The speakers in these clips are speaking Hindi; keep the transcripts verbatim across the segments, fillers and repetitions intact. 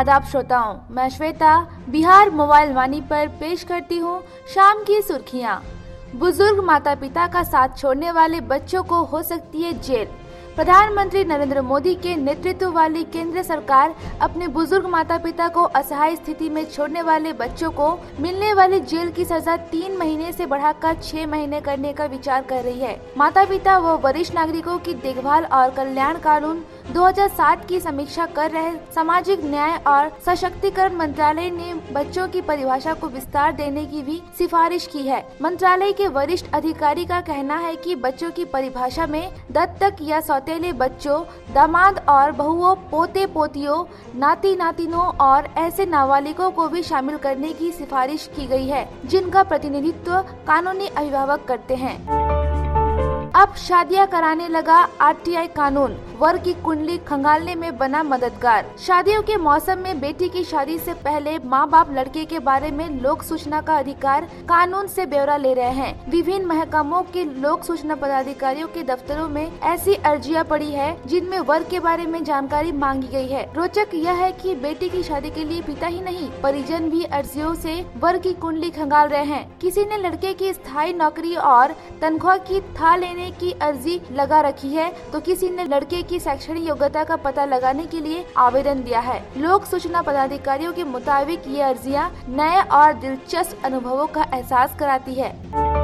आदाब श्रोताओं, मैं श्वेता बिहार मोबाइल वाणी पर पेश करती हूँ शाम की सुर्खियाँ। बुजुर्ग माता पिता का साथ छोड़ने वाले बच्चों को हो सकती है जेल। प्रधानमंत्री नरेंद्र मोदी के नेतृत्व वाली केंद्र सरकार अपने बुजुर्ग माता पिता को असहाय स्थिति में छोड़ने वाले बच्चों को मिलने वाली जेल की सजा तीन महीने से बढ़ाकर छह महीने करने का विचार कर रही है। माता पिता व वरिष्ठ नागरिकों की देखभाल और कल्याण कानून दो हज़ार सात की समीक्षा कर रहे सामाजिक न्याय और सशक्तिकरण मंत्रालय ने बच्चों की परिभाषा को विस्तार देने की भी सिफारिश की है। मंत्रालय के वरिष्ठ अधिकारी का कहना है कि बच्चों की परिभाषा में दत्तक या सौतेले बच्चों, दामाद और बहुओं, पोते पोतियों, नाती नातिनों और ऐसे नाबालिगों को भी शामिल करने की सिफारिश की गई है जिनका प्रतिनिधित्व कानूनी अभिभावक करते हैं। अब शादियां कराने लगा आर टी आई कानून, वर की कुंडली खंगालने में बना मददगार। शादियों के मौसम में बेटी की शादी से पहले माँ बाप लड़के के बारे में लोक सूचना का अधिकार कानून से ब्यौरा ले रहे हैं। विभिन्न महकमों के लोक सूचना पदाधिकारियों के दफ्तरों में ऐसी अर्जियां पड़ी है जिनमें वर के बारे में जानकारी मांगी गई है। रोचक यह है कि बेटी की शादी के लिए पिता ही नहीं, परिजन भी अर्जियों से वर की कुंडली खंगाल रहे हैं। किसी ने लड़के की स्थायी नौकरी और तनख्वाह की था लेने की अर्जी लगा रखी है तो किसी ने लड़के की शैक्षणिक योग्यता का पता लगाने के लिए आवेदन दिया है। लोक सूचना पदाधिकारियों के मुताबिक ये अर्जियां नए और दिलचस्प अनुभवों का एहसास कराती है।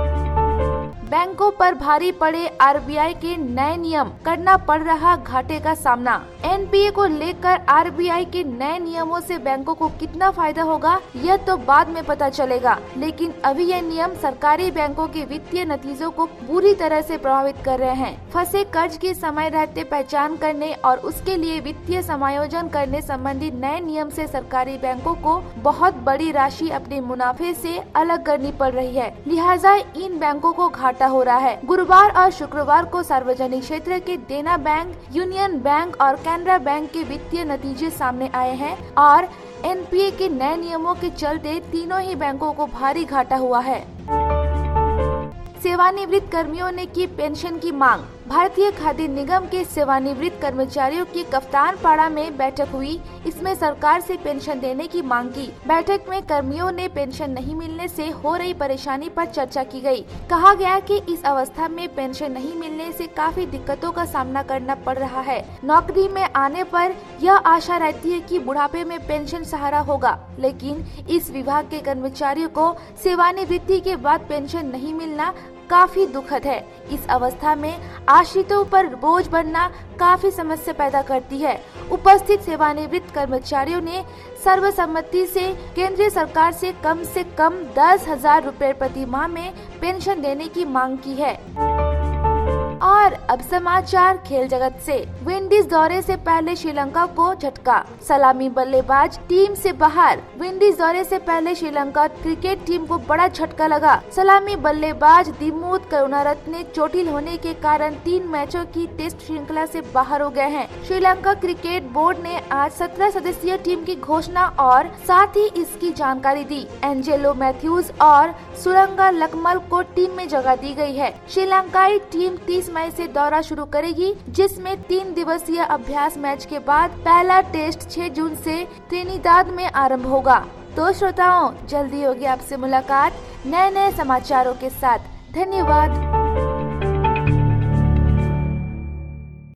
बैंकों पर भारी पड़े आर बी आई के नए नियम, करना पड़ रहा घाटे का सामना। एन पी ए को लेकर आर बी आई के नए नियमों से बैंकों को कितना फायदा होगा यह तो बाद में पता चलेगा, लेकिन अभी यह नियम सरकारी बैंकों के वित्तीय नतीजों को बुरी तरह से प्रभावित कर रहे हैं। फंसे कर्ज की समय रहते पहचान करने और उसके लिए वित्तीय समायोजन करने संबंधी नए नियम से सरकारी बैंकों को बहुत बड़ी राशि अपने मुनाफे से अलग करनी पड़ रही है, लिहाजा इन बैंकों को घाटा हो रहा है। गुरुवार और शुक्रवार को सार्वजनिक क्षेत्र के देना बैंक, यूनियन बैंक और कैनरा बैंक के वित्तीय नतीजे सामने आए हैं और एन पी ए के नए नियमों के चलते तीनों ही बैंकों को भारी घाटा हुआ है। सेवानिवृत्त कर्मियों ने की पेंशन की मांग। भारतीय खाद्य निगम के सेवानिवृत्त कर्मचारियों की कप्तानपाड़ा में बैठक हुई। इसमें सरकार से पेंशन देने की मांग की। बैठक में कर्मियों ने पेंशन नहीं मिलने से हो रही परेशानी पर चर्चा की गई। कहा गया कि इस अवस्था में पेंशन नहीं मिलने से काफी दिक्कतों का सामना करना पड़ रहा है। नौकरी में आने पर यह आशा रहती है कि बुढ़ापे में पेंशन सहारा होगा, लेकिन इस विभाग के कर्मचारियों को सेवानिवृत्ति के बाद पेंशन नहीं मिलना काफी दुखद है। इस अवस्था में आश्रितों पर बोझ बनना काफी समस्या पैदा करती है। उपस्थित सेवानिवृत्त कर्मचारियों ने सर्वसम्मति से केंद्रीय सरकार से कम से कम दस हजार रूपए प्रति माह में पेंशन देने की मांग की है। और अब समाचार खेल जगत से। विंडीज दौरे से पहले श्रीलंका को झटका, सलामी बल्लेबाज टीम से बाहर। विंडीज दौरे से पहले श्रीलंका क्रिकेट टीम को बड़ा झटका लगा। सलामी बल्लेबाज दिमुथ करुणारत्ने चोटिल होने के कारण तीन मैचों की टेस्ट श्रृंखला से बाहर हो गए हैं। श्रीलंका क्रिकेट बोर्ड ने आज सत्रह सदस्यीय टीम की घोषणा और साथ ही इसकी जानकारी दी। एंजेलो मैथ्यूज और सुरंगा लकमल को टीम में जगह दी गई है। श्रीलंकाई टीम तीस मई से दौरा शुरू करेगी, जिसमें तीन दिवसीय अभ्यास मैच के बाद पहला टेस्ट छह जून से त्रिनिदाद में आरंभ होगा। तो श्रोताओं, जल्दी होगी आपसे मुलाकात नए नए समाचारों के साथ। धन्यवाद।